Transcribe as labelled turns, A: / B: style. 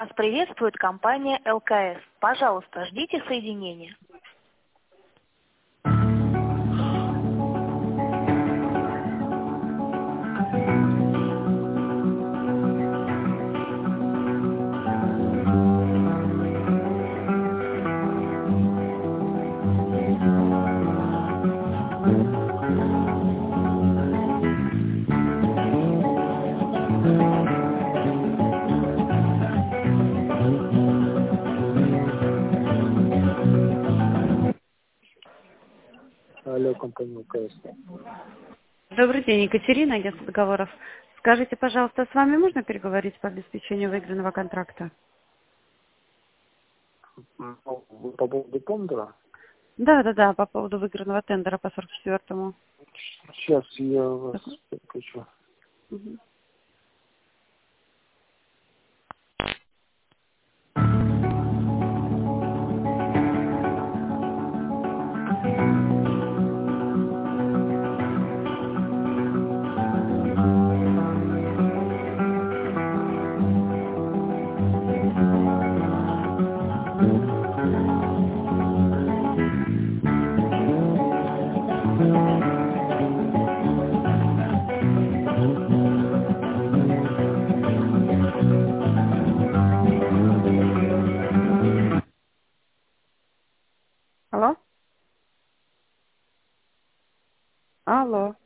A: Вас приветствует компания ЛКС. Пожалуйста, ждите соединения.
B: Алло, компания ЛКС.
C: Добрый день, Екатерина, агентство договоров. Скажите, пожалуйста, с вами можно переговорить по обеспечению выигранного контракта?
B: Вы по поводу тендера?
C: Да, по поводу выигранного тендера по 44-му.
B: Сейчас я вас подключу.
C: Мгм. Алло? Алло.